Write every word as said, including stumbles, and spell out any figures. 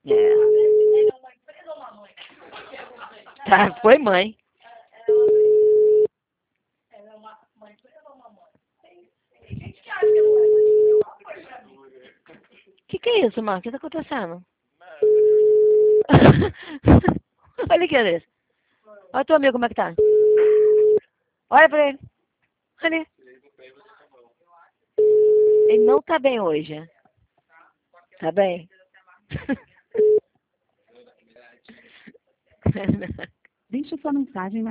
É. Tá, foi mãe. O que, que é isso, Marcos? O que está acontecendo? Olha aqui, Andressa. Olha teu amigo como é que tá. Olha pra ele. Olha. Ele não tá bem hoje. Tá bem? Deixe sua mensagem na